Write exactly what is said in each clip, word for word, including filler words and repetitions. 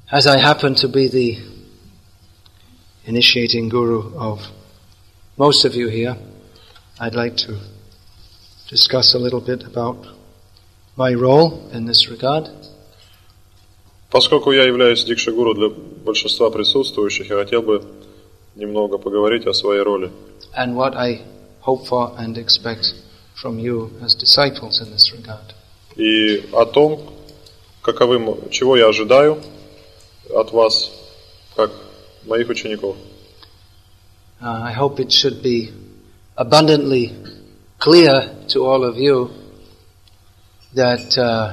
As I happen to be the initiating guru of most of you here, I'd like to discuss a little bit about my role in this regard. Поскольку я являюсь дикша-гуру для большинства присутствующих, я хотел бы немного поговорить о своей роли. And what I hope for and expect from you as disciples in this regard. И о том, каковым, чего я ожидаю от вас, как моих учеников. Uh, I hope it should be abundantly clear to all of you that uh,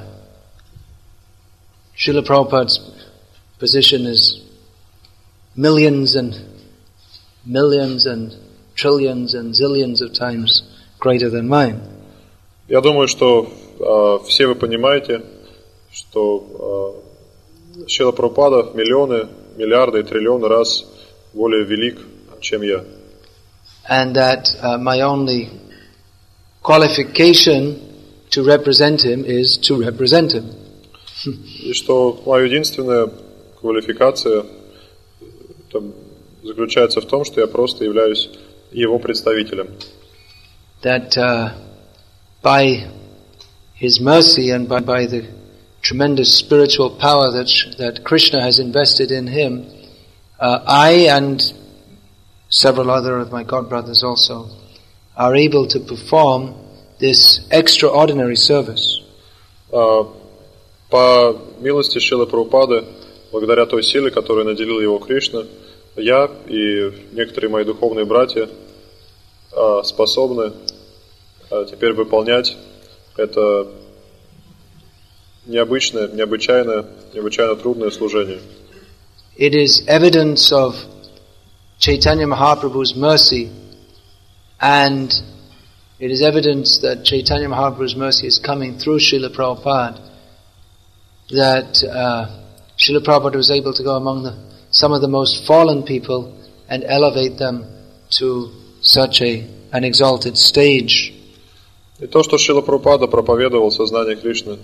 Srila Prabhupada's position is millions and millions and trillions and zillions of times greater than mine. Я думаю, что э, все вы понимаете, что э, Шрила Прабхупада миллионы, миллиарды и триллионы раз более велик, чем я. And that uh, my only qualification to represent him is to represent him. И что моя единственная квалификация там, заключается в том, что я просто являюсь его представителем. That uh, by his mercy and by, by the tremendous spiritual power that that Krishna has invested in him, uh, I and several other of my god brothers also are able to perform this extraordinary service. Uh, по милости Шрилы Прабхупады, благодаря той силе, которой наделил его Кришна, я и некоторые мои духовные братья uh, способны uh, теперь выполнять это необычное, необычайное, необычайно трудное служение. It is evidence of Chaitanya Mahaprabhu's mercy, and it is evidence that Chaitanya Mahaprabhu's mercy is coming through Srila Prabhupada, that uh, Srila Prabhupada was able to go among the, some of the most fallen people and elevate them to such a, an exalted stage. И то, что Шрила Прабхупада проповедовал сознание Кришны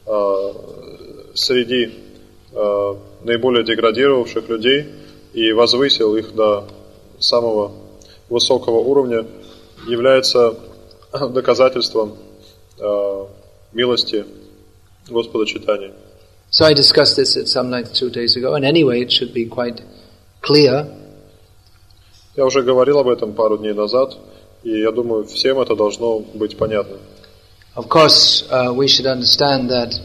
среди наиболее деградировавших людей и возвысил их до самого высокого уровня, является доказательством милости Господа Чайтаньи. So I discussed this at some length two days ago, and anyway it should be quite clear. Я уже говорил об этом пару дней назад, и я думаю, всем это должно быть понятно. Of course, uh, we should understand that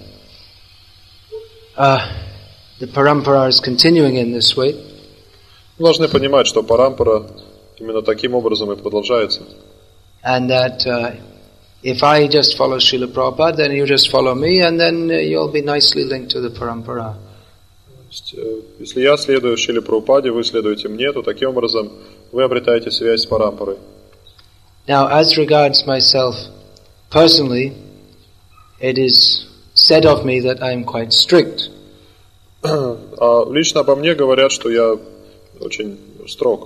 uh, the parampara is continuing in this way. Мы должны понимать, что парампара именно таким образом и продолжается. And that uh, if I just follow Srila Prabhupada, then you just follow me, and then uh, you'll be nicely linked to the parampara. Если я следую Шриле Прабхупаде, вы следуете мне, то таким образом вы обретаете связь с парампарой. Now, as regards myself, personally, it is said of me that I am quite strict. Лично обо мне говорят, что я очень строг.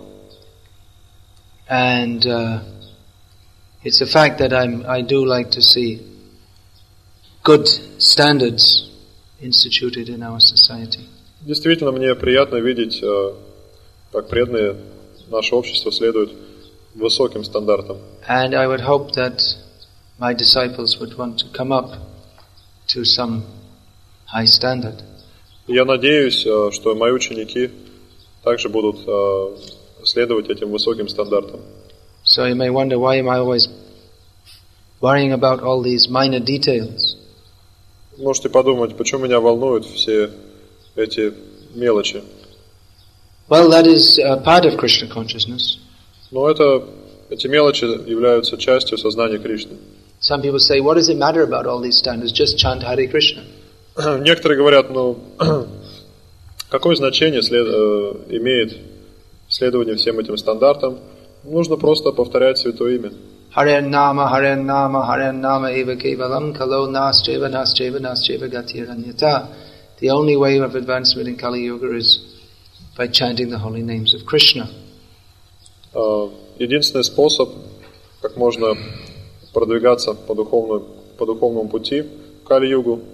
And uh, it's a fact that I'm, I do like to see good standards instituted in our society. Действительно, мне приятно видеть, как преданные наше общество следуют высоким стандартам. And I would hope that my disciples would want to come up to some high standard. Я надеюсь, что мои ученики также будут следовать этим высоким стандартам. So you may wonder, why am I always worrying about all these minor details? Можете подумать, почему меня волнуют все эти мелочи. Well, that is uh, part of Krishna consciousness. Но это, эти мелочи являются частью сознания Кришны. Some people say, what does it matter about all these standards? Just chant Hare Krishna. Некоторые говорят, ну, какое значение след, э, имеет следование всем этим стандартам? Нужно просто повторять Святое Имя. Hare Nama, Hare Nama, Hare Nama eva kevalam kalo nascheva nascheva nascheva gatiranyata. The only way of advancement in Kali Yuga is by chanting the holy names of Krishna. Единственный способ, как можно продвигаться по духовному, по духовному пути в Кали-югу,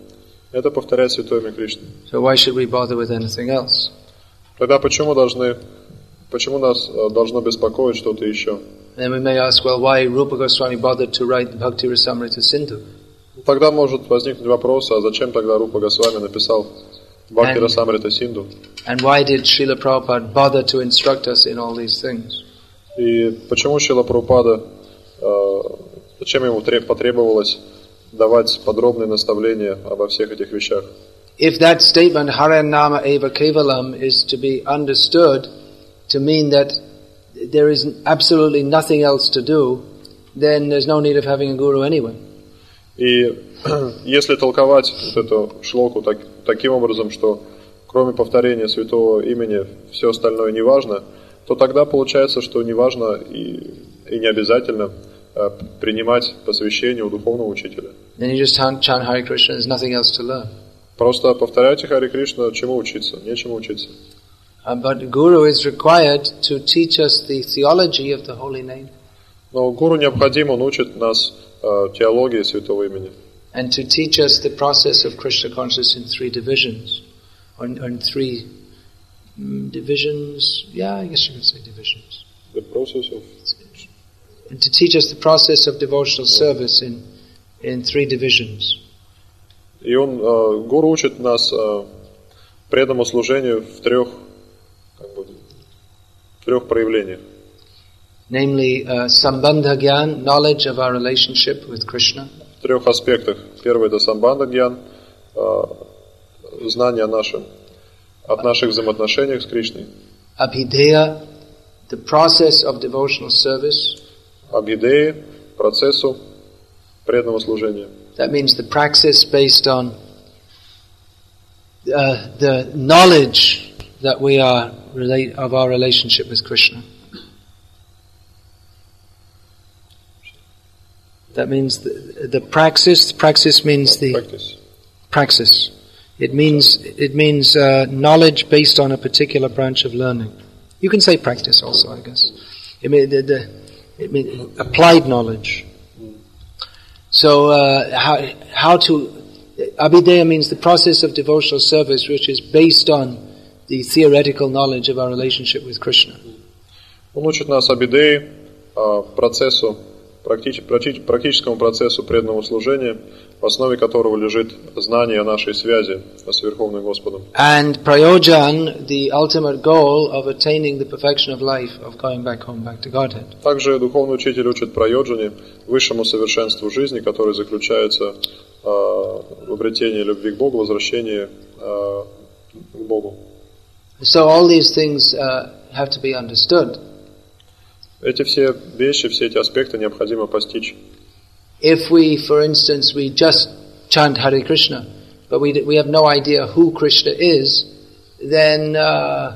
Это повторять святое имя Кришны. So why should we bother with anything else? Тогда почему должны, почему нас должно беспокоить что-то еще? Then we may ask, well, why Rupa Goswami bothered to write the Bhakti Rasamrita Sindhu? Тогда может возникнуть вопрос, а зачем тогда Рупа Госвами написал Бхакти Расамрита Синду? And why did Srila Prabhupada bother to instruct us in all these things? И почему Шрила Прабхупада, э, зачем ему потребовалось давать подробные наставления обо всех этих вещах? If that statement, Haranama eva kevalam, is to be understood to mean that there is absolutely nothing else to do, then there's no need of having a guru anyway. И если толковать вот эту шлоку так, таким образом, что кроме повторения святого имени все остальное не важно, то тогда получается, что не важно и, и не обязательно э, принимать посвящение у духовного учителя. Then you just chant, chant Hare Krishna, there's nothing else to learn. Просто повторяйте Харе Кришна, чему учиться, нечему учиться. Uh, but Guru is required to teach us the theology of the holy name. Но гуру необходимо, он учит нас э, теологии святого имени. And to teach us the process of Krishna consciousness in three divisions. Or in, or in three mm, divisions, yeah, I guess you could say divisions. The process of... And to teach us the process of devotional service in, in three divisions. И он, э, гуру учит нас э, преданному служению в трех, как бы, в трех проявлениях. Namely, uh, Sambandha Gyan, knowledge of our relationship with Krishna. В трех аспектах. Первый это самбандха гьян, э, знание о нашем, от наших взаимоотношениях с Кришной. Abhideya, the process of devotional service. Абхидеи, процессу преданного служения. That means the praxis based on uh, the knowledge that we are relate of our relationship with Krishna. That means the, the praxis. Praxis means the Practice. praxis. It means it means uh, knowledge based on a particular branch of learning. You can say practice also, I guess. It mean the, the it mean applied knowledge. So uh, how how to Abhideya means the process of devotional service, which is based on the theoretical knowledge of our relationship with Krishna. Он учит нас абхидеи, процессу, практическому процессу преданного служения, в основе которого лежит знание о нашей связи с Верховным Господом. And prayojan, the ultimate goal of attaining the perfection of life, of going back home, back to Godhead. Также духовный учитель учит прайоджане, высшему совершенству жизни, которое заключается э, в обретении любви к Богу, возвращении э, к Богу. So all these things uh, have to be understood. Эти все вещи, все эти аспекты необходимо постичь. If we, for instance, we just chant Hare Krishna, but we we have no idea who Krishna is, then uh,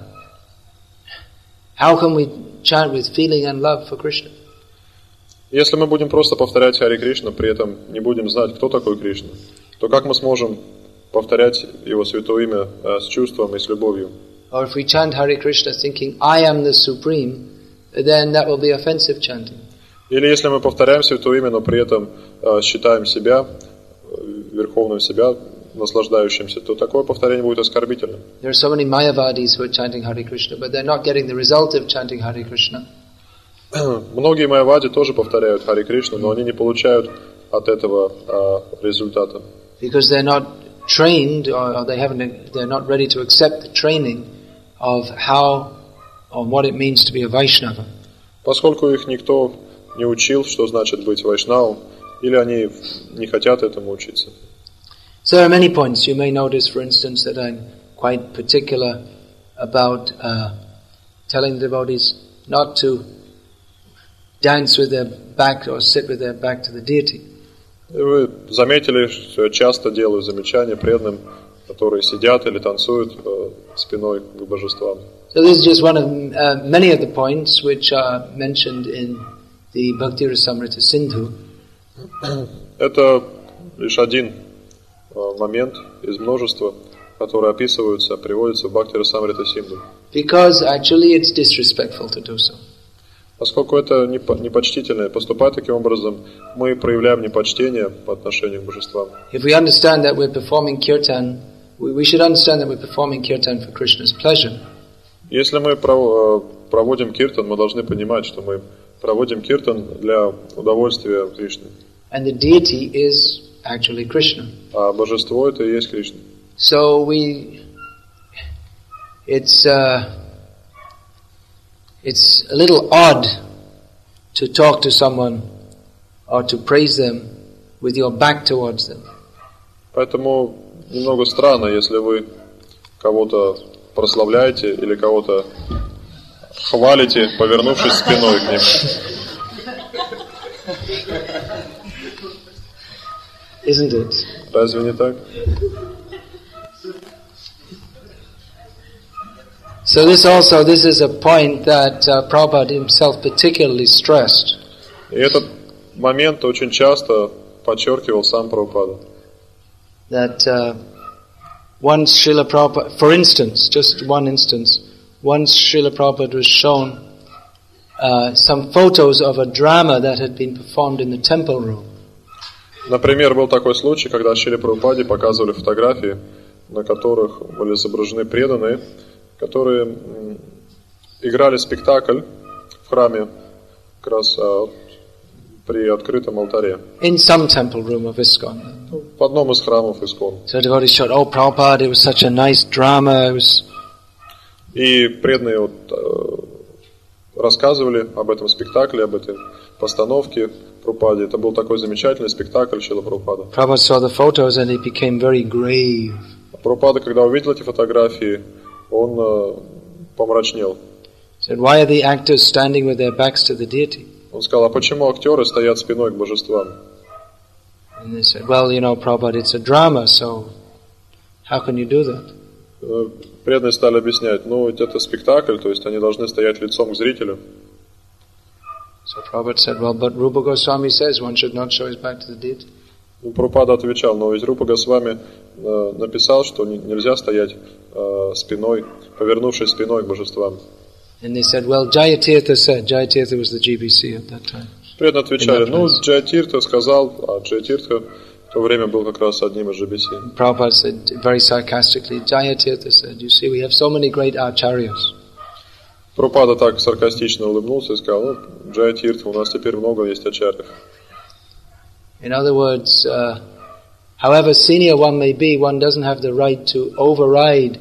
how can we chant with feeling and love for Krishna? Если мы будем просто повторять Харе Кришна, при этом не будем знать, кто такой Кришна, то как мы сможем повторять Его святое имя э, с чувством и с любовью? Or if we chant Hare Krishna thinking, I am the Supreme, then that will be offensive chanting. Или если мы повторяем святое имя, но при этом э, считаем себя, э, верховным себя, наслаждающимся, то такое повторение будет оскорбительным. There are so many Mayavadis who are chanting Hare Krishna, but they're not getting the result of chanting Hare Krishna. Многие майявади тоже повторяют Харе Кришну, но они не получают от этого э, результата. Because they're not trained, or they haven't, they're not ready to accept the training of how, or what it means to be a Vaishnava. Поскольку их никто не учил, что значит быть вайшнавом, или они не хотят этому учиться. So there are many points. You may notice, for instance, that I'm quite particular about uh, telling the devotees not to dance with their back or sit with their back to the deity. И вы заметили, что я часто делаю замечания преданным, которые сидят или танцуют э, спиной к божествам. So this is just one of uh, many of the points which are mentioned in the Bhakti Rasamrita Sindhu. Это лишь один э, момент из множества, которые описываются, приводятся в Бхакти Расамрита Синду. Because actually it's disrespectful to do so. Поскольку это непочтительно, поступать таким образом, мы проявляем непочтение по отношению к божествам. If we understand that we're performing kirtan, we should understand that we're performing kirtan for Krishna's pleasure. Если мы проводим киртан, мы должны понимать, что мы проводим киртан для удовольствия Кришны. And the deity is actually Krishna. А божество это и есть Кришна. So we, it's uh, it's a little odd to talk to someone or to praise them with your back towards them. Поэтому немного странно, если вы кого-то прославляете или кого-то хвалите, повернувшись спиной к ним. Isn't it? Разве не так? So this also, this is a point that uh, Prabhupada himself particularly stressed. И этот момент очень часто подчеркивал сам Прабхупада. That uh, once Srila Prabhupada, for instance, just one instance, once Srila Prabhupada was shown uh, some photos of a drama that had been performed in the temple room. Например, был такой случай, когда Шриле Прабхупаде показывали фотографии, на которых были изображены преданные, которые м, играли спектакль в храме, как раз а, при открытом алтаре. In some temple room of ISKCON. В одном из храмов ISKCON. So devotees showed, oh Prabhupada, it was such a nice drama. It was... И преданные вот, э, рассказывали об этом спектакле, об этой постановке Прабхупаде. Это был такой замечательный спектакль Шрила Прабхупада. Prabhupada saw the photos and he became very grave. Прабхупада, когда увидел эти фотографии, он э, помрачнел. Said, why are the actors standing with their backs to the deity? Он сказал, а почему актеры стоят спиной к божествам? And they said, well, you know, Prabhupada, it's a drama, so how can you do that? Э, преданные стали объяснять, ну, ведь это спектакль, то есть они должны стоять лицом к зрителю. So Prabhupada said, well, but Rupa Goswami says one should not show his back to the deity. Ну, Прабхупада отвечал, но ведь Рупа Госвами э, написал, что не, нельзя стоять э, спиной, повернувшись спиной к божествам. And they said, well, Jayatirtha said, Jayatirtha was the G B C at that time. Преданные отвечали, ну, Джаятиртха сказал, а Джаятиртха в то время был как раз одним из G B C. Prabhupada said very sarcastically, Jayatirtha said, you see, we have so many great acharyas. Прабхупада так саркастично улыбнулся и сказал, ну, Джаятиртха, у нас теперь много есть ачарьев. In other words, uh, however senior one may be, one doesn't have the right to override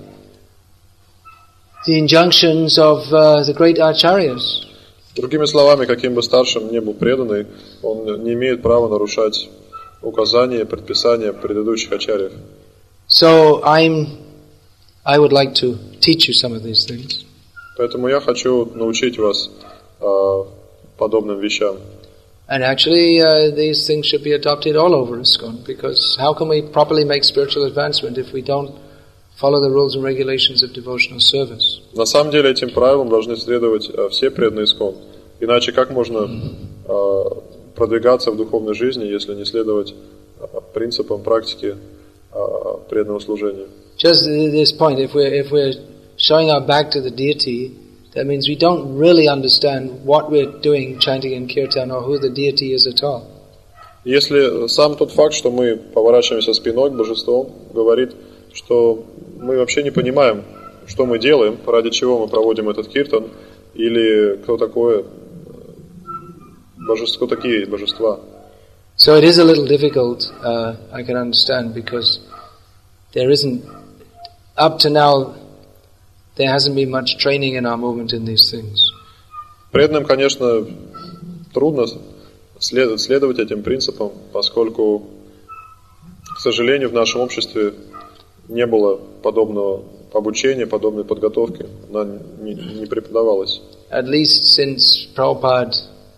the injunctions of uh, the great acharyas. Другими словами, каким бы старшим ни был преданный, он не имеет права нарушать указания, предписания предыдущих ачарьев. So I'm, I would like to teach you some of these things. Поэтому я хочу научить вас э, подобным вещам. And actually, uh, these things should be adopted all over ISKCON, because how can we properly make spiritual advancement if we don't follow the rules and regulations of devotional service? На самом деле этим правилам должны следовать э, все преданные ISKCON. Иначе как можно э, продвигаться в духовной жизни, если не следовать э, принципам практики э, преданного служения? Just this point, if we're, if we're showing our back to the deity, that means we don't really understand what we're doing, chanting in kirtan, or who the deity is at all. Если сам тот факт, что мы поворачиваемся спиной к божеству, говорит, что мы вообще не понимаем, что мы делаем, ради чего мы проводим этот киртан, или кто такое божество, кто такие божества. So it is a little difficult, uh, I can understand, because there isn't, up to now, there hasn't been much training in our movement in these things. Преданным, конечно, трудно след, следовать этим принципам, поскольку, к сожалению, в нашем обществе не было подобного обучения, подобной подготовки, она не, не преподавалась. At least since Prabhupada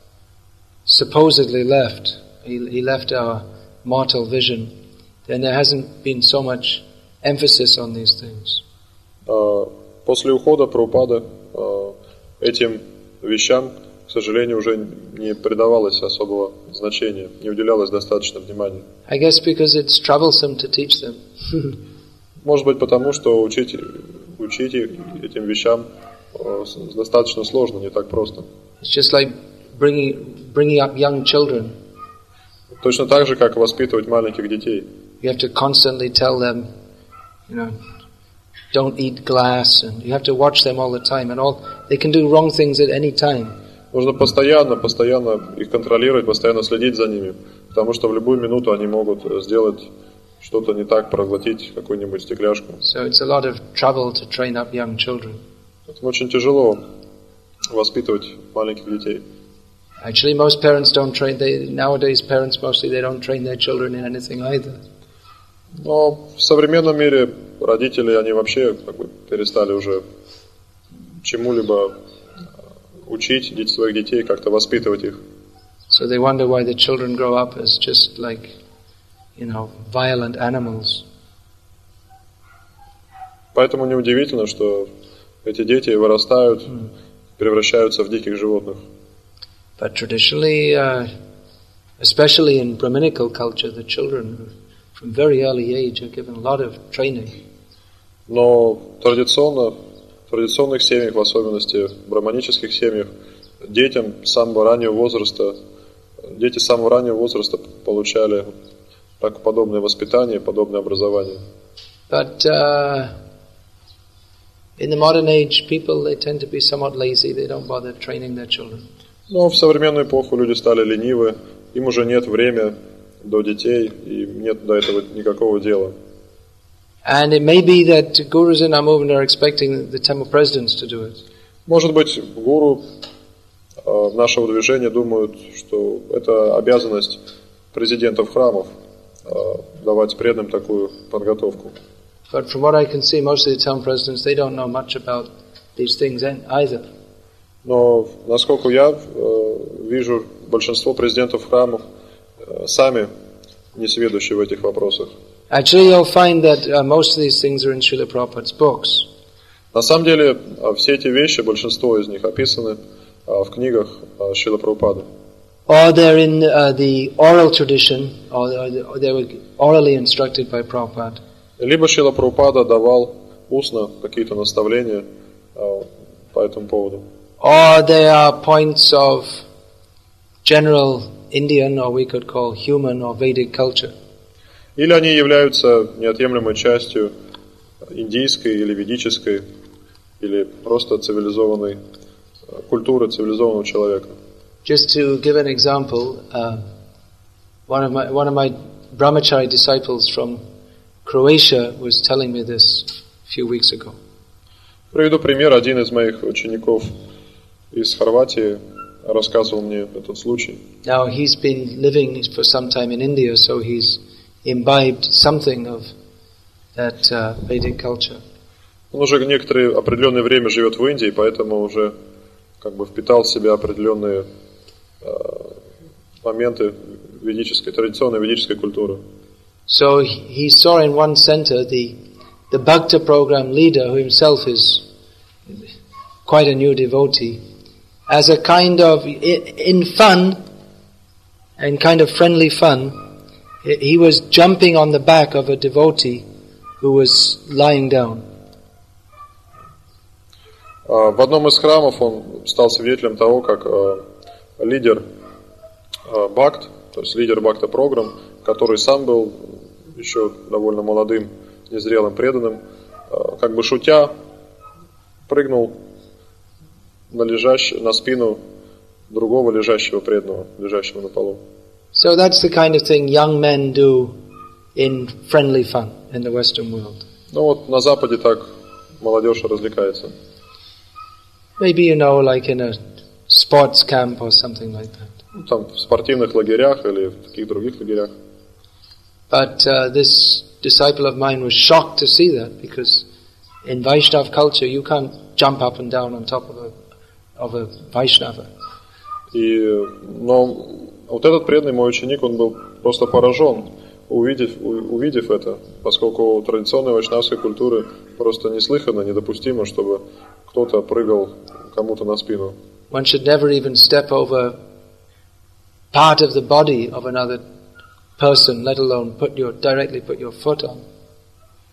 supposedly left, he, he left our mortal vision, then there hasn't been so much emphasis on these things. Uh, После ухода Прабхупады э, этим вещам, к сожалению, уже не придавалось особого значения, не уделялось достаточно внимания. I guess because it's troublesome to teach them. Может быть, потому что учить, учить этим вещам э, достаточно сложно, не так просто. It's just like bringing, bringing up young children. Точно так же, как воспитывать маленьких детей. You have to constantly tell them, you know, don't eat glass, and you have to watch them all the time, and all they can do wrong things at any time. Нужно постоянно, постоянно их контролировать, постоянно следить за ними, потому что в любую минуту они могут сделать что-то не так, проглотить какую-нибудь стекляшку. So it's a lot of trouble to train up young children. Поэтому очень тяжело воспитывать маленьких детей. Actually, most parents don't train. They nowadays parents mostly they don't train their children in anything either. Но в современном мире родители, они вообще как бы перестали уже чему-либо учить своих детей, как-то воспитывать их. So they wonder why the children grow up as just like, you know, violent animals. Поэтому неудивительно, что эти дети вырастают, mm. превращаются в диких животных. But traditionally, uh, especially in Brahminical culture, the children from very early age are given a lot of training. Но традиционно, в традиционных семьях, в особенности в браманических семьях, детям с самого раннего возраста, дети с самого раннего возраста получали так подобное воспитание, подобное образование. But uh, in the modern age, people they tend to be somewhat lazy. They don't bother training their children. Но в современную эпоху люди стали ленивы, им уже нет времени до детей, и нет до этого никакого дела. And it may be that gurus in our movement are expecting the temple presidents to do it. Может быть, гуру э, нашего движения думают, что это обязанность президентов храмов э, давать преданным такую подготовку. But from what I can see, most of the temple presidents they don't know much about these things either. Но, насколько я э, вижу, большинство президентов храмов э, сами несведущие в этих вопросах. Actually, you'll find that uh, most of these things are in Srila Prabhupada's books. На самом деле, все эти вещи, большинство из них описаны э, в книгах э, Шрила Прабхупады. Or they're in uh, the oral tradition, or, or they were orally instructed by Prabhupada. Либо Шрила Прабхупада давал устно какие-то наставления э, по этому поводу. Or they are points of general Indian, or we could call human or Vedic culture. Или они являются неотъемлемой частью индийской или ведической, или просто цивилизованной культуры цивилизованного человека. Just to give an example, uh, one of my one of my brahmachari disciples from Croatia was telling me this a few weeks ago. Приведу пример. Один из моих учеников из Хорватии рассказывал мне этот случай. Now he's been living for some time in India, so he's imbibed something of that uh, Vedic culture. Он уже некоторое определенное время живет в Индии, поэтому уже как бы впитал в себя определенные э, моменты ведической, традиционной ведической культуры. So he saw in one center the the Bhakta program leader, who himself is quite a new devotee, as a kind of, in fun, and kind of friendly fun, he was jumping on the back of a devotee who was lying down. В одном из храмов он стал свидетелем того, как лидер Бхакт, то есть лидер Бхакта программ, который сам был еще довольно молодым, незрелым преданным, как бы шутя, прыгнул на, лежащ... на спину другого лежащего преданного, лежащего на полу. So that's the kind of thing young men do in friendly fun in the Western world. Ну вот на Западе так молодежь развлекается. Maybe you know, like in a sports camp or something like that. Ну, там в спортивных лагерях или в таких других лагерях. But uh, this disciple of mine was shocked to see that, because in Vaishnava culture you can't jump up and down on top of a of a Vaishnava. И, но вот этот преданный мой ученик, он был просто поражен, увидев, увидев это, поскольку у традиционной вайшнавской культуры просто неслыханно, недопустимо, чтобы кто-то прыгал кому-то на спину. One should never even step over part of the body of another person, let alone put your directly put your foot on.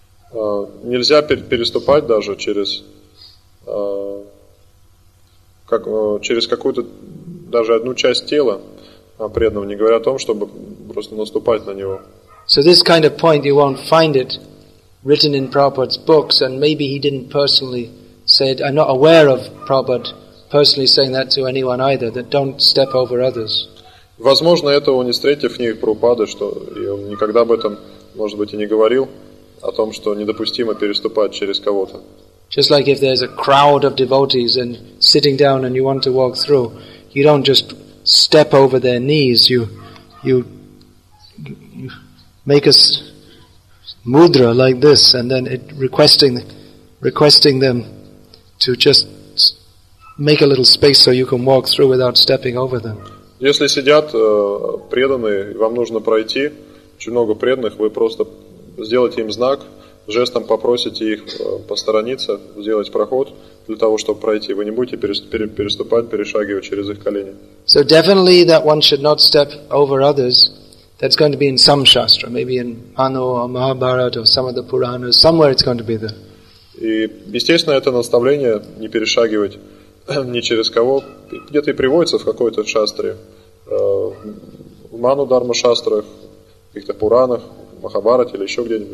Uh, нельзя переступать даже через uh, как, через какую-то даже одну часть тела преданного, не говоря о том, чтобы просто наступать на него. So this kind of point, you won't find it written in Prabhupada's books, and maybe he didn't personally say it. I'm not aware of Prabhupada personally saying that to anyone either, that don't step over others. Возможно, этого не встретите в книгах Прабхупады, что и он никогда об этом, может быть, и не говорил, о том, что недопустимо переступать через кого-то. Just like if there's a crowd of devotees and sitting down and you want to walk through, you don't just step over their knees, you you, you make a mudra like this, and then it, requesting requesting them to just make a little space so you can walk through without stepping over them. Если сидят э, преданные, и вам нужно пройти, очень много преданных, вы просто сделайте им знак, жестом попросите их э, посторониться, сделать проход для того, чтобы пройти. Вы не будете переступать, перешагивать через их колени. So definitely that one should not step over others. That's going to be in some shastra, maybe in Manu or Mahabharata or some of the Puranas. Somewhere it's going to be there. И, естественно, это наставление не перешагивать ни через кого. Где-то и приводится в какой-то шастре, в Ману Дарма шастрах, в каких-то Пуранах, в Махабхарате или еще где-нибудь.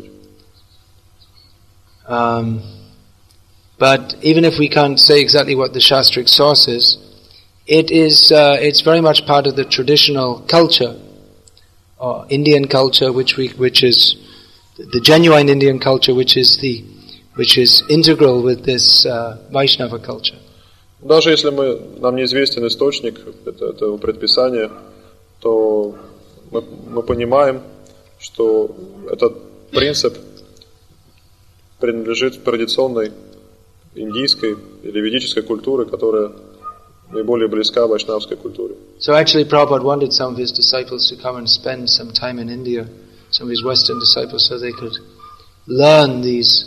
Um, but even if we can't say exactly what the shastric source is, it is uh, it's very much part of the traditional culture, or Indian culture, which we which is the genuine Indian culture, which is the which is integral with this uh, Vaishnava culture. Даже если мы, нам неизвестен источник этого предписания, то мы, мы понимаем, что этот принцип принадлежит традиционной индийской или ведической культуре, которая наиболее близка вайшнавской культуре. So actually Prabhupada wanted some of his disciples to come and spend some time in India, some of his Western disciples, so they could learn these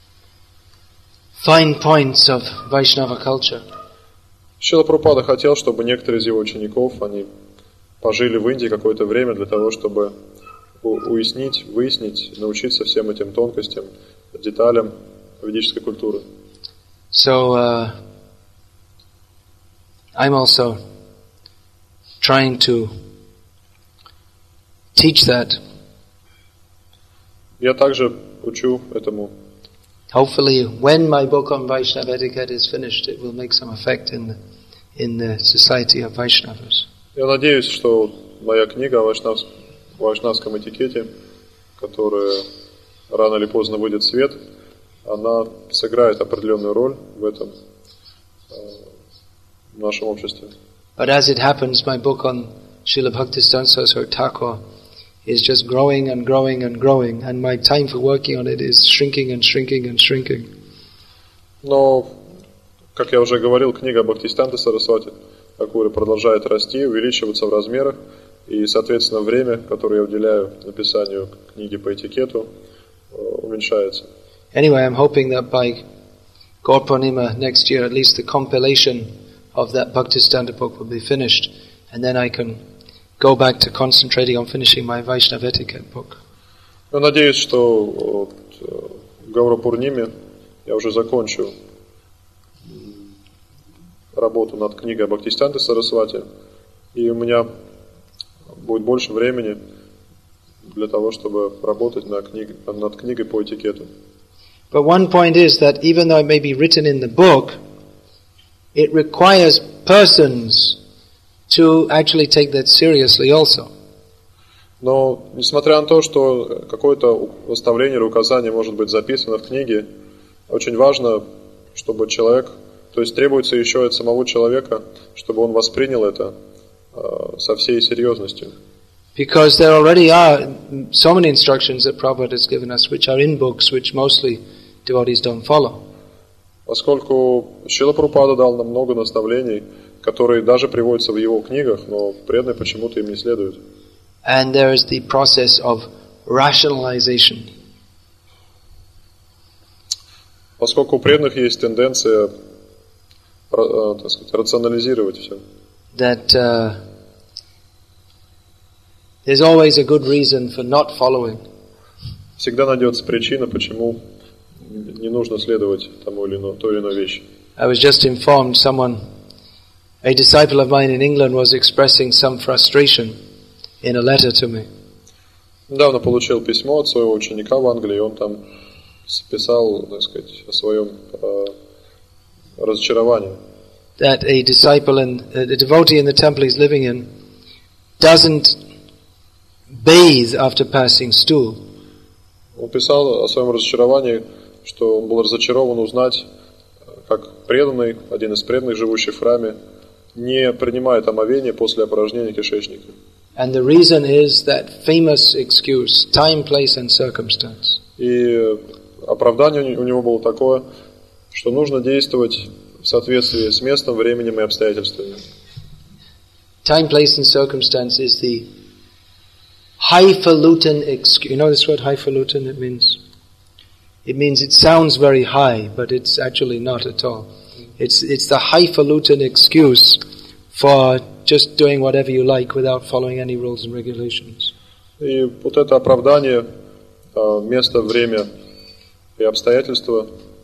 fine points of Vaishnava culture. Шрила Прабхупада хотел, чтобы некоторые из его учеников, они пожили в Индии какое-то время для того, чтобы уяснить, выяснить, научиться всем этим тонкостям, деталям ведической культуры. So uh, I'm also trying to teach that. Я также учу этому. Hopefully, when my book on Vaishnava etiquette is finished, it will make some effect in the, in the society of Vaishnavas. Я надеюсь, что моя книга о вайшнав, вайшнавском этикете, которая рано или поздно выйдет в свет, она сыграет определенную роль в этом э, в нашем обществе. But as it happens, my book on Srila Bhaktisiddhanta Saraswati Thakur is just growing and growing and growing, and my time for working on it is shrinking and shrinking and shrinking. Но, как я уже говорил, книга Бхактисиданта Сарасвати Тхакура продолжает расти, увеличиваться в размерах, и, соответственно, время, которое я уделяю написанию книги по этикету, уменьшается. Anyway, I'm hoping that by Gaur Purnima next year, at least the compilation of that Bhaktisiddhanta book will be finished, and then I can go back to concentrating on finishing my Vaishnava etiquette book. Я надеюсь, что вот, в Гаура Пурниме я уже закончу работу над книгой Бхактисиданта Сарасвати, и у меня будет больше времени для того, чтобы работать над книгой, над книгой по этикету. But one point is that even though it may be written in the book, it requires persons to actually take that seriously also. Но, несмотря на то, что какое-то наставление или указание может быть записано в книге, очень важно, чтобы человек, то есть требуется еще от самого человека, чтобы он воспринял это э, со всей серьезностью. Because there already are so many instructions that Prabhupada has given us, which are in books, which mostly devotees don't follow. Поскольку Шрила Прабхупада дал нам много наставлений, которые даже приводятся в его книгах, но преданные почему-то им не следуют. And there is the process of rationalization. Поскольку у преданных есть тенденция, так сказать, рационализировать все. That uh, there's always a good reason for not following. Всегда найдется причина, почему не нужно следовать тому или иной, той или иной вещи. I was just informed someone A disciple of mine in England was expressing some frustration in a letter to me. Недавно получил письмо от своего ученика в Англии, и он там писал, так сказать, о своем э, разочаровании. That a disciple and a devotee in the temple he's living in doesn't bathe after passing stool. Он писал о своем разочаровании, что он был разочарован узнать, как преданный, один из преданных, живущий в храме, не принимает омовение после опорожнения кишечника. And the reason is that famous excuse, time, place and circumstance. И оправдание у него было такое, что нужно действовать в соответствии с местом, временем и обстоятельствами. Time, place and circumstance is the highfalutin excuse. You know this word highfalutin? It means, it means it sounds very high, but it's actually not at all. It's it's the highfalutin excuse for just doing whatever you like without following any rules and regulations. И вот это оправдание, место, время и обстоятельства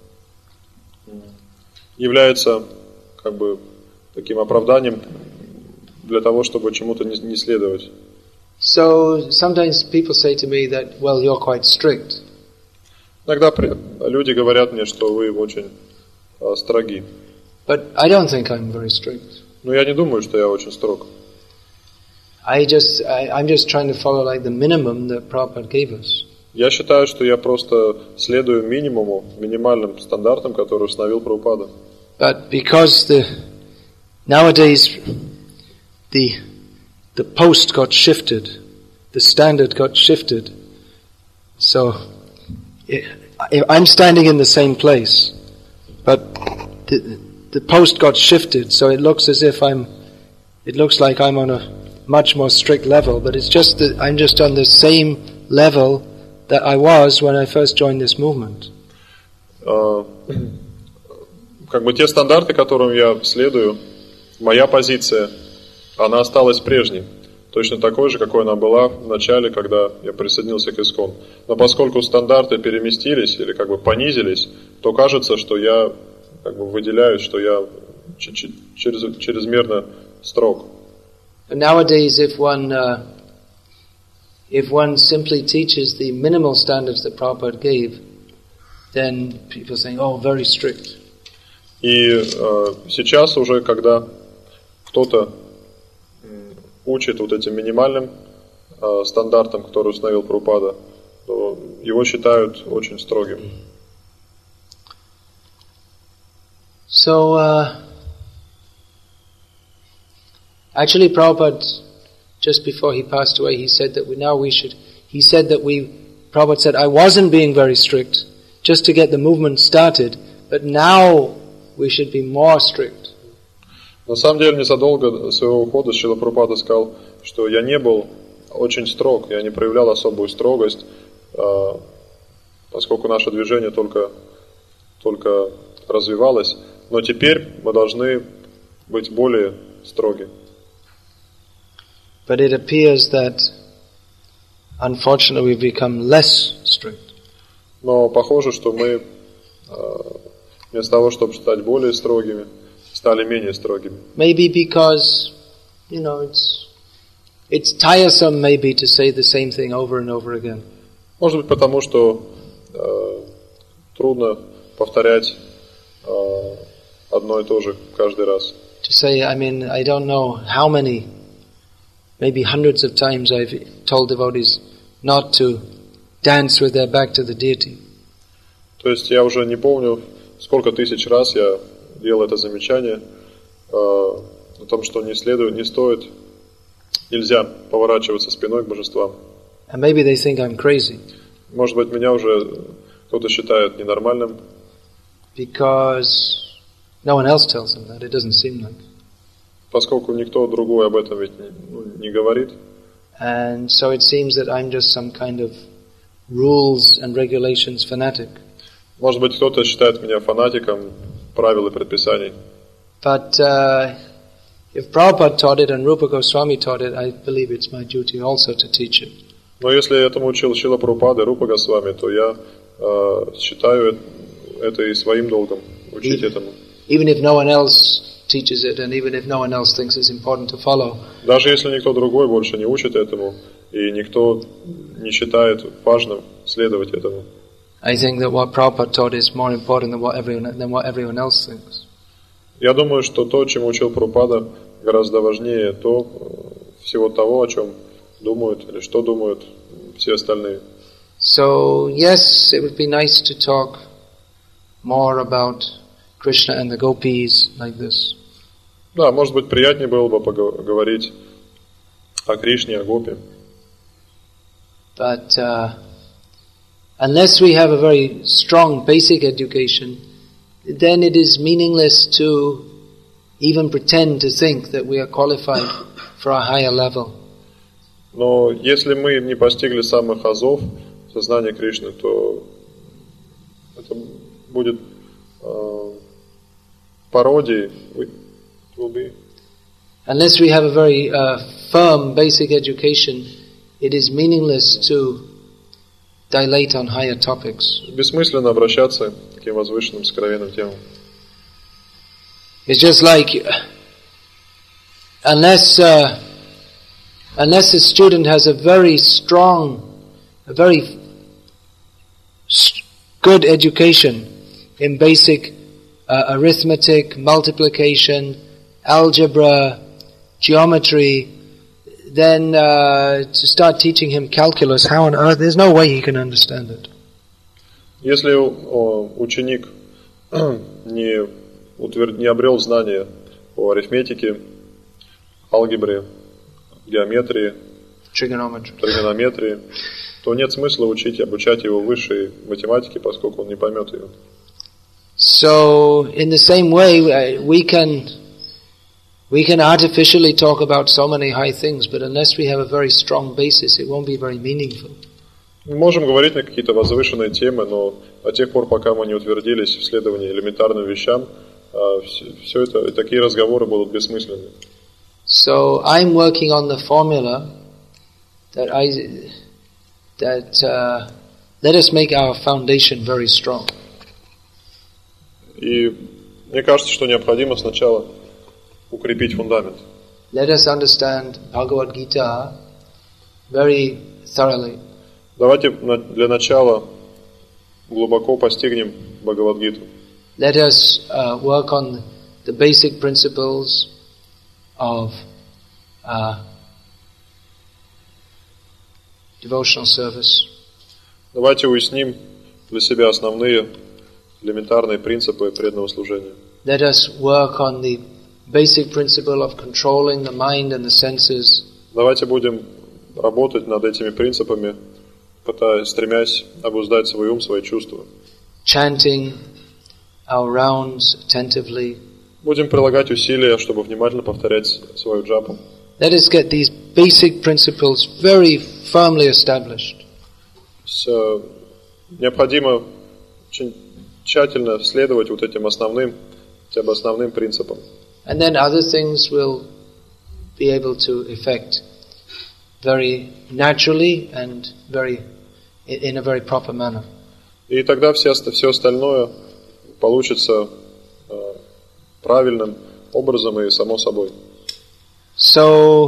является как бы таким оправданием для того, чтобы чему-то не, не следовать. So sometimes people say to me that, well, you're quite strict. Иногда люди говорят мне, что вы очень uh, строги. But I don't think I'm very strict. Но я не думаю, что я очень строг. I just, I, I'm just trying to follow like the minimum that Prabhupada gave us. Я считаю, что я просто следую минимуму, минимальным стандартам, которые установил Прабхупада. But because the nowadays the the post got shifted, the standard got shifted, so it, I'm standing in the same place, but the, the post got shifted, so it looks as if I'm, it looks like I'm on a much more strict level, but it's just that I'm just on the same level that I was when I first joined this movement. Uh, как бы те стандарты, которым я следую, моя позиция, она осталась прежней, точно такой же, какой она была в начале, когда я присоединился к ИСККОН. Но поскольку стандарты переместились или как бы понизились, то кажется, что я как бы выделяюсь, что я через, чрезмерно строг. But nowadays, if one uh, if one simply teaches the minimal standards that Prabhupada gave, then people are saying, "Oh, very strict." И э, сейчас уже, когда кто-то учит вот этим минимальным э, стандартам, которые установил Прабхупада, то его считают очень строгим. So, uh, actually, Prabhupada, just before he passed away, he said that we now we should. He said that we. Prabhupada said, "I wasn't being very strict, just to get the movement started, but now we should be more strict." На самом деле, незадолго до своего ухода Шрила Прабхупада сказал, что я не был очень строг, я не проявлял особую строгость, поскольку наше движение только, только развивалось, но теперь мы должны быть более строги. But it appears that, unfortunately, we've become less strict. Но похоже, что мы вместо того, чтобы стать более строгими, стали менее строгими. Maybe because, you know, it's it's tiresome maybe to say the same thing over and over again. Может быть, потому что э, трудно повторять э, одно и то же каждый раз. To say, I mean, I don't know how many, maybe hundreds of times I've told devotees not to dance with their back to the deity. То есть я уже не помню, сколько тысяч раз я делал это замечание э, о том, что не следует, не стоит, нельзя поворачиваться спиной к божествам. And maybe they think I'm crazy. Может быть, меня уже кто-то считает ненормальным. Because no one else tells them that. It doesn't seem like. Поскольку никто другой об этом ведь не, ну, не говорит. And so it seems that I'm just some kind of rules and regulations fanatic. Может быть, кто-то считает меня фанатиком правил и предписаний. But uh, if Prabhupada taught it and Rupa Goswami taught it, I believe it's my duty also to teach it. Но если этому учил Шрила Прабхупада и Рупа Госвами, то я э, считаю это и своим долгом учить even, этому. Even if no one else teaches it, and even if no one else thinks it's important to follow. Даже если никто другой больше не учит этому, и никто не считает важным следовать этому. I think that what Prabhupada taught is more important than what everyone than what everyone else thinks. Я думаю, что то, чему учил Прабхупада, гораздо важнее то всего того, о чем думают или что думают все остальные. So yes, it would be nice to talk more about Krishna and the gopis like this. Да, может быть, приятнее было бы поговорить о Кришне, о гопе. But uh, unless we have a very strong basic education, then it is meaningless to even pretend to think that we are qualified for a higher level. Но если мы не постигли самых азов сознания Кришны, то это будет э, пародией. Will be. Unless we have a very uh, firm basic education, it is meaningless to dilate on higher topics. Бессмысленно обращаться к таким возвышенным, сокровенным темам. It's just like unless uh, unless a student has a very strong, a very st- good education in basic uh, arithmetic, multiplication, algebra, geometry, then uh, to start teaching him calculus, how on earth, there's no way he can understand it. Если о, ученик не, утвер... не обрел знания по арифметике, алгебре, геометрии, тригонометрии, то нет смысла учить, обучать его высшей математике, поскольку он не поймет ее. So, in the same way, we can we can artificially talk about so many high things, but unless we have a very strong basis, it won't be very meaningful. Мы можем говорить на какие-то возвышенные темы, но до тех пор, пока мы не утвердились в следовании элементарным вещам, все это, такие разговоры будут бессмысленны. So I'm working on the formula that I that uh, let us make our foundation very strong. И мне кажется, что необходимо сначала укрепить фундамент. Let us understand Bhagavad Gita very thoroughly. Давайте для начала глубоко постигнем Бхагавад-гиту. Let us uh, work on the basic principles of uh, devotional service. Давайте уясним для себя основные элементарные принципы преданного служения. Let us work on the basic principle of controlling the mind and the senses. Давайте будем работать над этими принципами, пытаясь, стремясь обуздать свой ум, свои чувства. Chanting our rounds attentively. Будем прилагать усилия, чтобы внимательно повторять свою джапу. Let us get these basic principles very firmly established. С, необходимо очень тщательно следовать вот этим основным, хотя бы основным принципам. And then other things will be able to effect very naturally and very in a very proper manner. И тогда все, все остальное получится э, правильным образом и само собой. So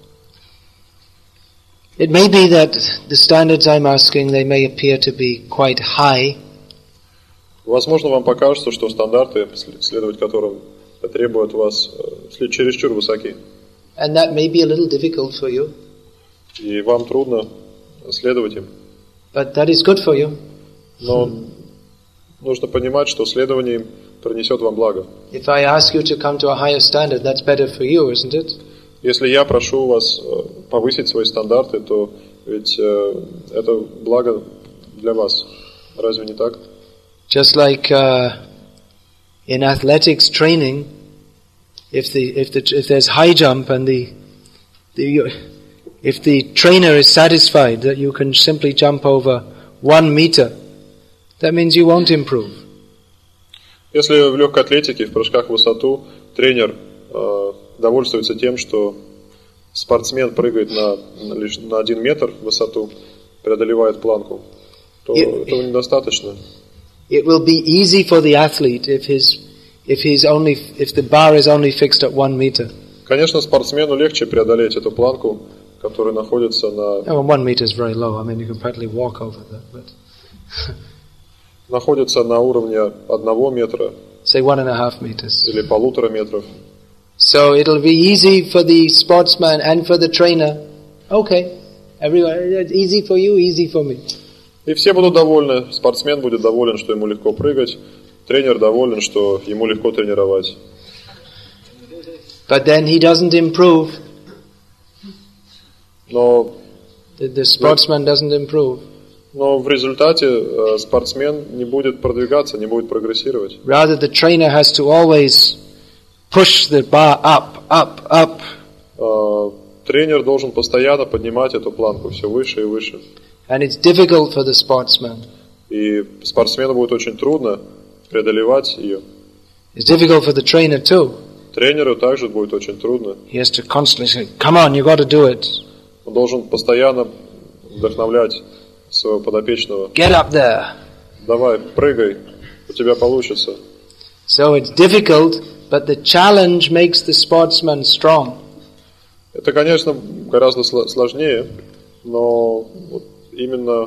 it may be that the standards I'm asking, they may appear to be quite high. Возможно, вам покажется, что стандарты, следовать которым требуют вас, чересчур высоки. And that may be a little difficult for you. И вам трудно следовать им. But that is good for you. Но нужно понимать, что следование им принесет вам благо. If I ask you to come to a higher standard, that's better for you, isn't it? Если я прошу вас повысить свои стандарты, то ведь это благо для вас. Разве не так? Just like uh, in athletics training, if the if the if there's high jump and the the if the trainer is satisfied that you can simply jump over one meter, that means you won't improve. Если в легкой атлетике, в прыжках в высоту, тренер э, довольствуется тем, что спортсмен прыгает на, лишь на один метр в высоту, преодолевает планку, то it, этого недостаточно. It will be easy for the athlete if his if he's only if the bar is only fixed at one meter. Конечно, спортсмену легче преодолеть эту планку, которая находится на... Oh, one meter is very low. I mean, you can practically walk over that. But находится на уровне одного метра. Say one and a half meters. Или полутора метров. So it'll be easy for the sportsman and for the trainer. Okay, everyone, it's easy for you, easy for me. И все будут довольны. Спортсмен будет доволен, что ему легко прыгать. Тренер доволен, что ему легко тренировать. But then he doesn't improve. Но the, the sportsman doesn't improve. Но в результате э, спортсмен не будет продвигаться, не будет прогрессировать. Rather, the trainer has to always push the bar up, up, up. Э, тренер должен постоянно поднимать эту планку все выше и выше. And it's difficult for the sportsman. И спортсмену будет очень трудно преодолевать ее. It's difficult for the trainer too. Тренеру также будет очень трудно. He has to constantly say, "Come on, you got to do it." Он должен постоянно вдохновлять своего подопечного. Get up there. Давай, прыгай, у тебя получится. So it's difficult, but the challenge makes the sportsman strong. Это, конечно, гораздо сложнее, но вот именно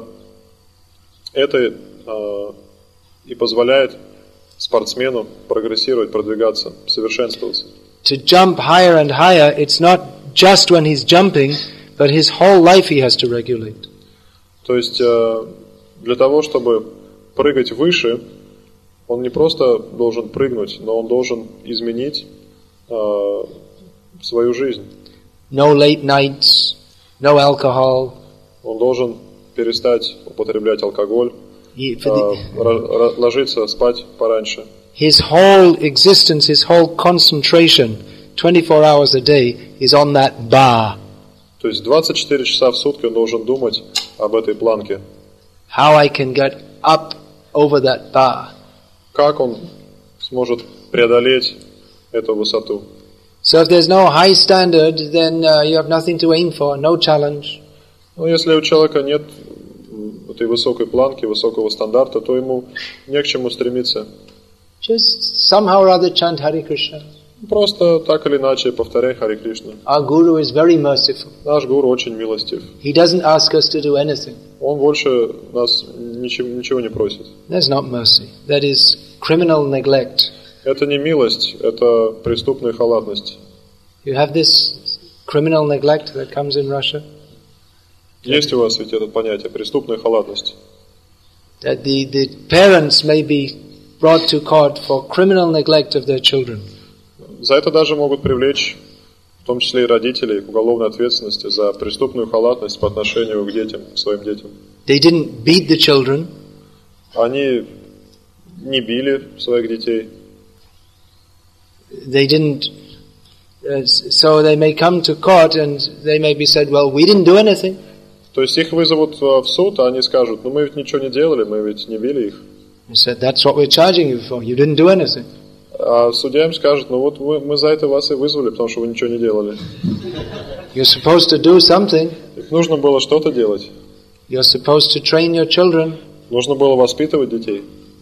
это э, и позволяет спортсмену прогрессировать, продвигаться, совершенствоваться. To jump higher and higher, it's not just when he's jumping, but his whole life he has to regulate. То есть э, для того, чтобы прыгать выше, он не просто должен прыгнуть, но он должен изменить э, свою жизнь. No late nights, no alcohol. Он должен перестать употреблять алкоголь, He, э, ложиться спать пораньше. His whole existence, his whole concentration, twenty-four hours a day, is on that bar. То есть двадцать четыре часа в сутки он должен думать об этой планке. How I can get up over that bar. Как он сможет преодолеть эту высоту. So if there's no high standard, then uh, you have nothing to aim for, no challenge. Но если у человека нет этой высокой планки, высокого стандарта, то ему не к чему стремиться. Just somehow or other chant Hare Krishna. Просто так или иначе повторяй Харе Кришна. Our Guru is very merciful. Наш Гуру очень милостив. He doesn't ask us to do anything. Он больше нас ничего, ничего не просит. That's not mercy. That is criminal neglect. Это не милость, это преступная халатность. You have this criminal neglect that comes in Russia? Есть у вас ведь это понятие, преступная халатность. That the, the parents may be brought to court for criminal neglect of their children. За это даже могут привлечь, в том числе и родителей, к уголовной ответственности за преступную халатность по отношению к детям, к своим детям. They didn't beat the children. Они не били своих детей. They didn't. Uh, so they may come to court and they may be said, well, we didn't do anything. То есть их вызовут в суд, а они скажут, ну мы ведь ничего не делали, мы ведь не били их. He said, that's what we're charging you for. You didn't do anything. А судья им скажет, ну вот вы, мы за это вас и вызвали, потому что вы ничего не делали. You're supposed to do something. Их нужно было что-то делать. You're supposed to train your children. Нужно было воспитывать детей.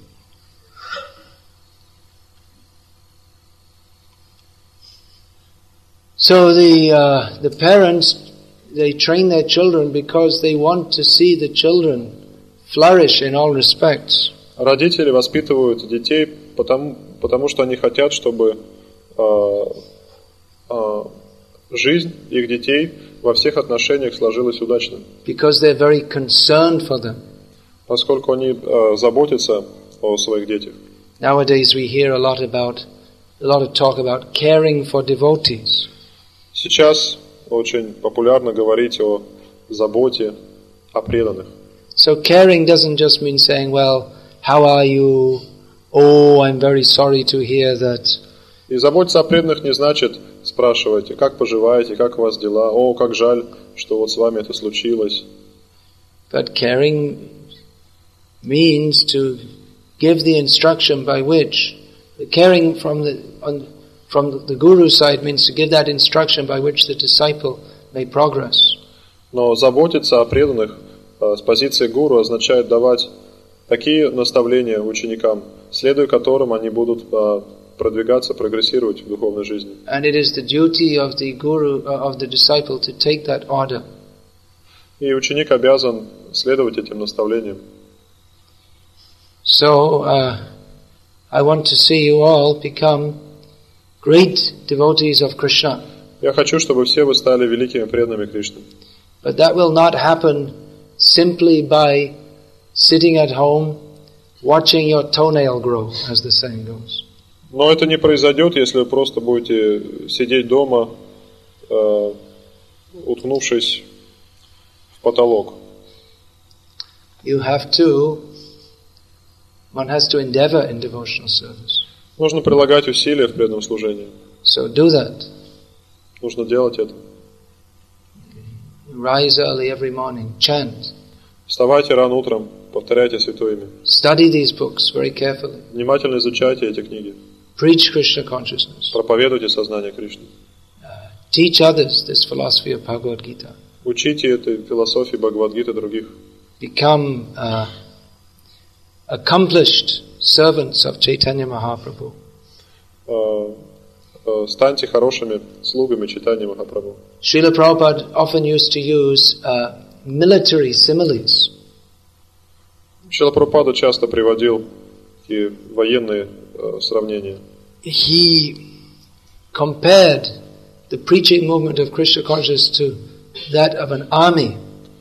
So the uh, the parents, they train their children because they want to see the children flourish in all respects. Родители воспитывают детей потому, потому что они хотят, чтобы э, э, жизнь их детей во всех отношениях сложилась удачно. Because they're very concerned for them. Поскольку они э, заботятся о своих детях. Nowadays we hear a lot about a lot of talk about caring for devotees. Сейчас очень популярно говорить о заботе о преданных. So caring doesn't just mean saying, well, how are you? Oh, I'm very sorry to hear that. И заботиться о преданных не значит спрашивать, как поживаете, как у вас дела, о, как жаль, что вот с вами это случилось. But caring means to give the instruction by which, caring from the on, from the Guru's side means to give that instruction by which the disciple may progress. Но заботиться о преданных с позиции гуру означает давать такие наставления ученикам, следуя которым они будут продвигаться, прогрессировать в духовной жизни. And it is the duty of the guru, uh, of the disciple, to take that order. И ученик обязан следовать этим наставлениям. So, uh, I want to see you all become great devotees of Krishna. Я хочу, чтобы все вы стали великими преданными Кришны. But that will not happen simply by sitting at home, watching your toenail grow, as the saying goes. Но это не произойдет, если вы просто будете сидеть дома, э, уткнувшись в потолок. You have to, one has to endeavor in devotional service. Нужно прилагать усилия в преданном служении. So do that. Нужно делать это. Rise early every morning, chant. Вставайте рано утром, повторяйте Святое Имя. Study these books very carefully. Внимательно изучайте эти книги. Preach Krishna consciousness. Проповедуйте сознание Кришны. Uh, teach others this philosophy of Bhagavad Gita. Учите этой философии Бхагавад-гиты других. Become uh, accomplished servants of Chaitanya Mahaprabhu. Uh, uh, станьте хорошими слугами Чайтаньи Махапрабху. Srila Prabhupada often used to use uh, military similes. Шрила Прабхупада часто приводил такие военные uh, сравнения. He compared the preaching movement of Krishna consciousness to that of an army.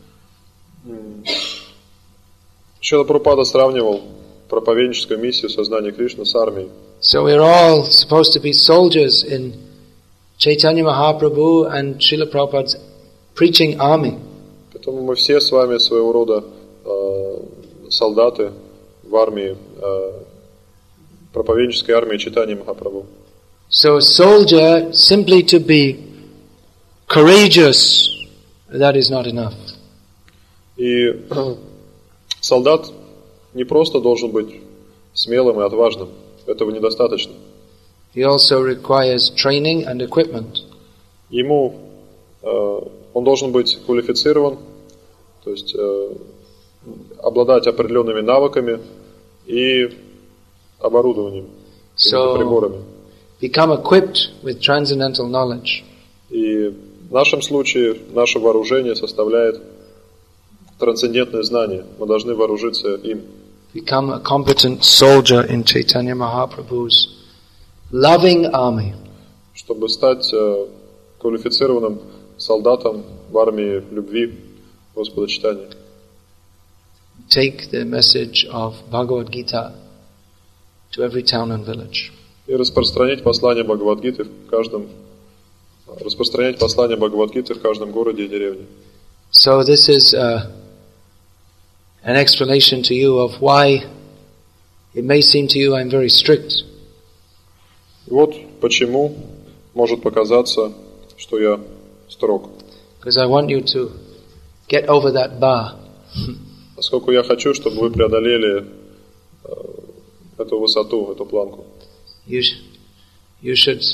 Шрила Прабхупада сравнивал проповедническую миссию сознания Кришны с армией. So we're all supposed to be soldiers in Chaitanya Mahaprabhu and Srila Prabhupada's preaching army. Поэтому мы все с вами своего рода э, солдаты в армии, э, проповеднической армии Чайтаньи Махапрабху. So a soldier, simply to be courageous, that is not enough. И солдат не просто должен быть смелым и отважным. Этого недостаточно. He also requires training and equipment. Ему э, он должен быть квалифицирован, то есть э, обладать определенными навыками и оборудованием, So, приборами. Become equipped with transcendental knowledge. И в нашем случае наше вооружение составляет трансцендентное знание. Мы должны вооружиться им. Become a competent soldier in Chaitanya Mahaprabhu's loving army. Чтобы стать э, квалифицированным солдатом в армии любви Господа Чайтаньи. Take the message of Bhagavad Gita to every town and village. И распространять послание Бхагавад-гиты в каждом, распространять послание Бхагавад-гиты в каждом городе и деревне. So this is uh, an explanation to you of why it may seem to you I'm very strict. И вот почему может показаться, что я строг. Because I want you to get over that bar. Поскольку я хочу, чтобы вы преодолели э, эту высоту, эту планку. You, sh- you should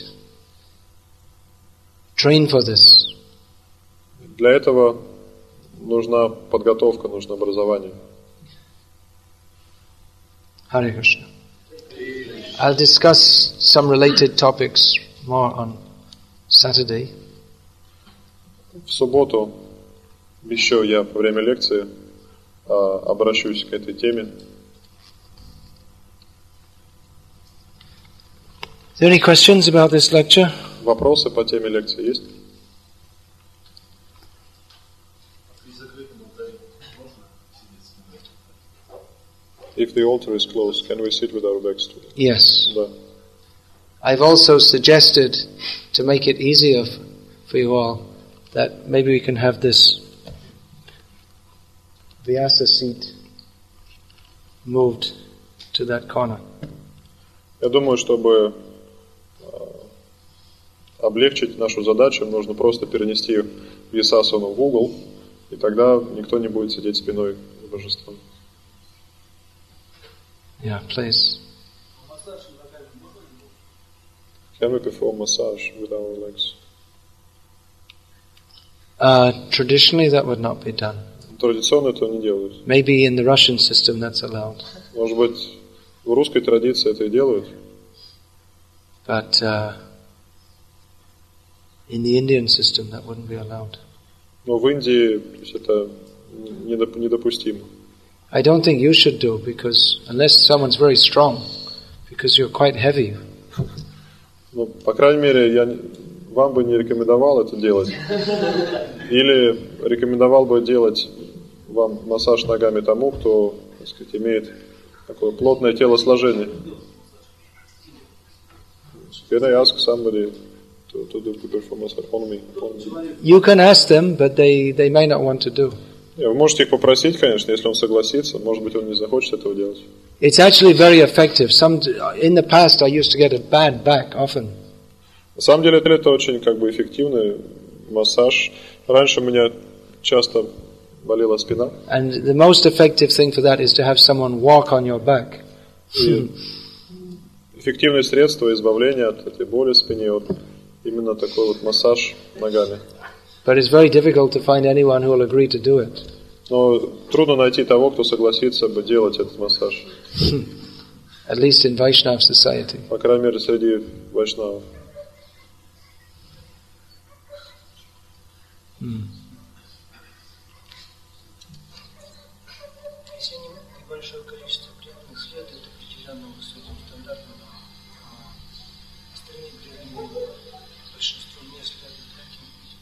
train for this. Для этого нужна подготовка, нужно образование. Hare Krishna. I'll discuss some related topics more on Saturday. В субботу еще я во время лекции э, обращусь к этой теме. Are there any questions about this lecture? Вопросы по теме лекции есть? If the altar is closed, can we sit with our backs to it? Yes. Да. I've also suggested, to make it easier f- for you all, that maybe we can have this Vyasa seat moved to that corner. Я думаю, чтобы облегчить нашу задачу, нужно просто перенести Вьясасану в угол, и тогда никто не будет сидеть спиной к божеству. Yeah, please. Can we perform massage with our legs? Uh, traditionally, that would not be done. Традиционно этого не делают. Maybe in the Russian system that's allowed. Может быть, в русской традиции это и делают? But uh, in the Indian system that wouldn't be allowed. Но в Индии то есть это недоп- недопустимо. I don't think you should do, because unless someone's very strong, because you're quite heavy. Ну, по крайней мере, я не- вам бы не рекомендовал это делать. Или рекомендовал бы делать вам массаж ногами тому, кто, так сказать, имеет такое плотное телосложение. Can I ask somebody to, to do to perform massage on me? On me? You can ask them, but they, they may not want to do. Не, вы можете их попросить, конечно, если он согласится. Может быть, он не захочет этого делать. It's actually very effective. Some, in the past, I used to get a bad back often. На самом деле, это очень как бы эффективный массаж. Раньше у меня часто болела спина. And the most effective thing for that is to have someone walk on your back. И эффективное средство избавления от этой боли в спине, вот именно такой вот массаж ногами. But it's very difficult to find anyone who will agree to do it. Но трудно найти того, кто согласится бы делать этот массаж. At least in Vaishnav society. По крайней мере, среди вайшнавов. Hmm. Если небольшое количество преданных следует определенным высоким стандартам, а остальные преданные большинство не следует таким.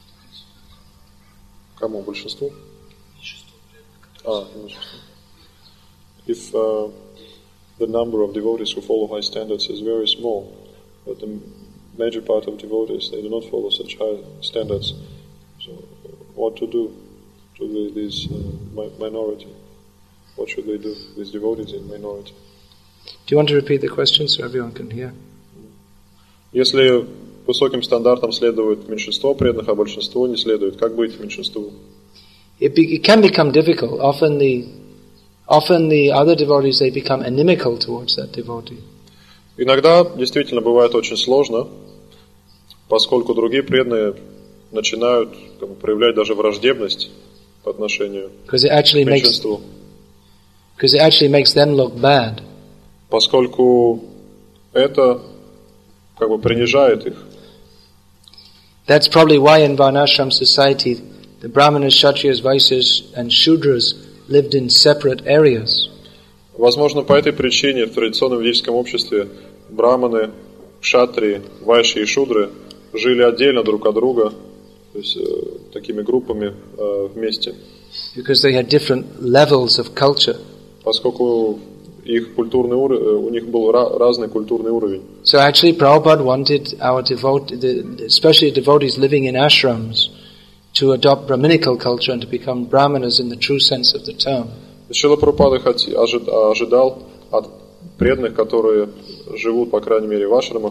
Кому? Большинству? Меньшинство преданных. А, меньшинству. If uh, the number of devotees who follow high standards is very small, but the major part of devotees, they do not follow such high standards, so what to do to the, this uh, mi- minority? What should they do with devotees in minority? Do you want to repeat the question so everyone can hear? Если высоким стандартам следует меньшинство преданных, а большинство не следует, как быть меньшинству? It, be, it can become difficult. Often the, often the other devotees, they become inimical towards that devotee. Иногда действительно бывает очень сложно, поскольку другие преданные начинают как бы, проявлять даже враждебность по отношению Because it actually к makes, меньшинству, because it actually makes them look bad. поскольку это как бы принижает их. That's probably why in Varnashram society, the Brahmanas, Kshatriyas, Vaisyas and Shudras lived in separate areas. Возможно, по этой причине в традиционном ведическом обществе браманы, кшатрии, вайши и шудры жили отдельно друг от друга, то есть э, такими группами э, вместе. Because they had different levels of culture. Поскольку их культурный уровень, у них был ra- разный культурный уровень. So actually Prabhupada wanted our devotees, especially devotees living in ashrams, to adopt Brahminical culture and to become Brahmanas in the true sense of the term. Шрила Прабхупада ожидал от преданных, которые живут, по крайней мере, в ашрамах,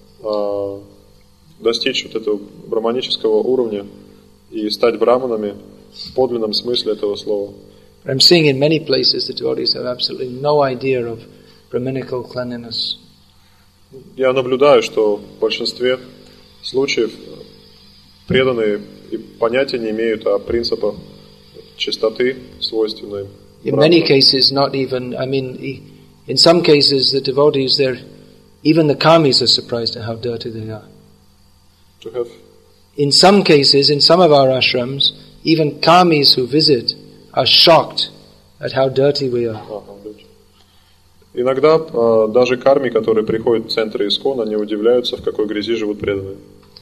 достичь вот этого брахманического уровня и стать браманами в подлинном смысле этого слова. But I'm seeing in many places the devotees have absolutely no idea of Brahminical cleanliness. Я наблюдаю, что в большинстве случаев преданные и понятия не имеют о принципах чистоты, свойственной In many cases, not even, I mean, in some cases the devotees, they're, even the karmis are surprised at how dirty they are. To have. In some cases, in some of our ashrams, even karmis who visit are shocked at how dirty we are. Иногда э, даже карми, которые приходят в центры ИСККОН, они удивляются, в какой грязи живут преданные.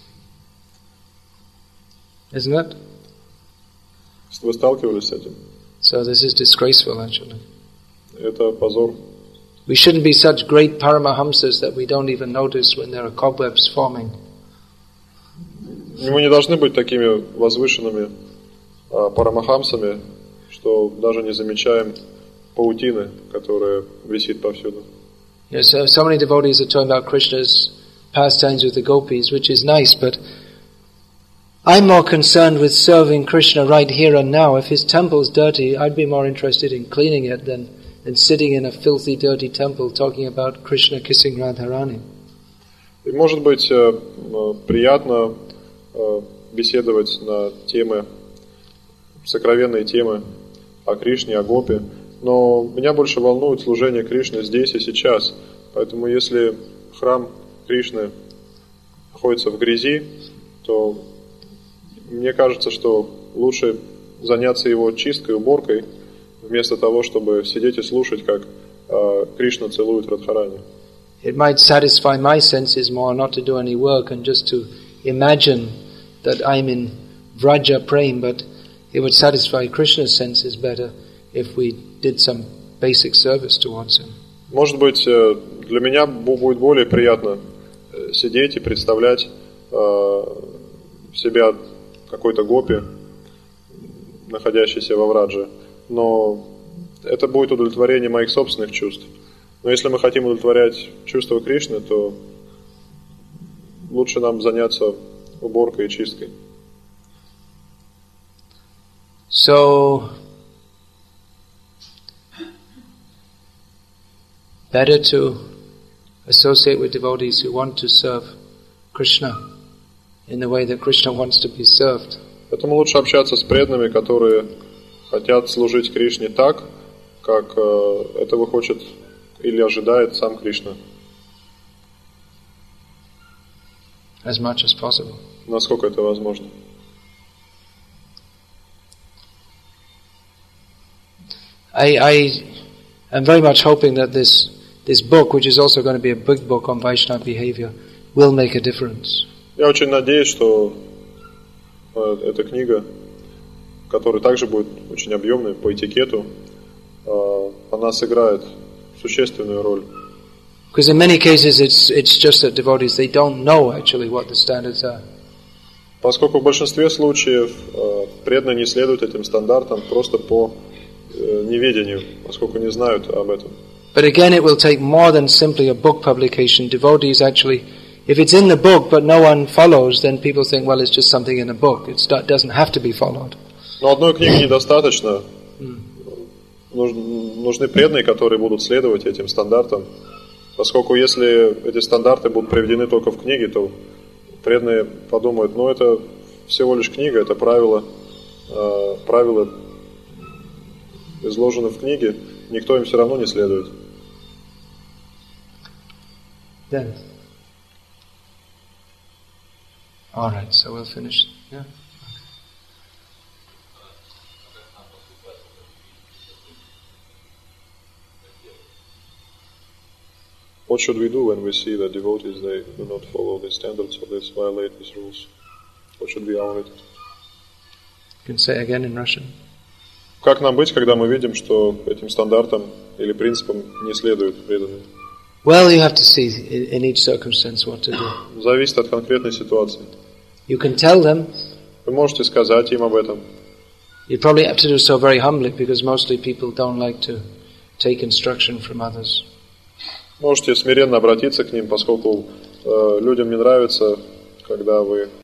Isn't it? Вы сталкивались с этим? So this is disgraceful, actually. Это позор. We shouldn't be such great paramahamsas that we don't even notice when there are cobwebs forming. Мы не должны быть такими возвышенными э, парамахамсами, что даже не замечаем паутины, которая висит повсюду. Yes, so, so many devotees are talking about Krishna's pastimes with the gopis, which is nice, but I'm more concerned with serving Krishna right here and now. If his temple's dirty, I'd be more interested in cleaning it than, than sitting in a filthy, dirty temple talking about Krishna kissing Radharani. И может быть э, э, приятно э, беседовать на темы, сокровенные темы о Кришне, о Гопе, но меня больше волнует служение Кришне здесь и сейчас. Поэтому если храм Кришны находится в грязи, то мне кажется, что лучше заняться его чисткой, уборкой, вместо того, чтобы сидеть и слушать, как э, Кришна целует Радхарани. It might satisfy my senses more not to do any work and just to imagine that I'm in Vraja praying, but it would satisfy Krishna's senses better if we did some basic service towards him. Может быть, для меня будет более приятно сидеть и представлять э, себя какой-то гопи, находящейся во Врадже, но это будет удовлетворение моих собственных чувств. Но если мы хотим удовлетворять чувства Кришны, то лучше нам заняться уборкой и чисткой. So, better to associate with devotees who want to serve Krishna in the way that Krishna wants to be served. Поэтому лучше общаться с преданными, которые хотят служить Кришне так, как э, этого хочет или ожидает сам Кришна. As much as possible. Насколько это возможно. I, I am very much hoping that this this book, which is also going to be a big book on Vaishnava behavior, will make a difference. Я очень надеюсь, что э, эта книга, которая также будет очень объемной по этикету, э, она сыграет существенную роль. Because in many cases it's it's just that devotees, they don't know actually what the standards are. Поскольку в большинстве случаев э, преданные не следуют этим стандартам просто по э, неведению, поскольку не знают об этом. But again, it will take more than simply a book publication. Devotees actually, if it's in the book but no one follows, then people think, well, it's just something in a book. It doesn't have to be followed. Но одной книги недостаточно. Нужны преданные, которые будут следовать этим стандартам. Поскольку если эти стандарты будут приведены только в книге, то преданные подумают, ну это всего лишь книга, это правила, э, правила изложены в книге, никто им все равно не следует. Then. All right, so we'll finish. Yeah. What should we do when we see that devotees they do not follow the standards or they violate these rules? What should be our attitude? You can say again in Russian. Как нам быть, когда мы видим, что этим стандартам или принципам не следуют преданные? Well, you have to see in each circumstance what to do. Зависит от конкретной ситуации. You can tell them. Вы можете сказать им об этом. You probably have to do so very humbly, because mostly people don't like to take instruction from others. Можете смиренно обратиться к ним, поскольку э, людям не нравится, когда вы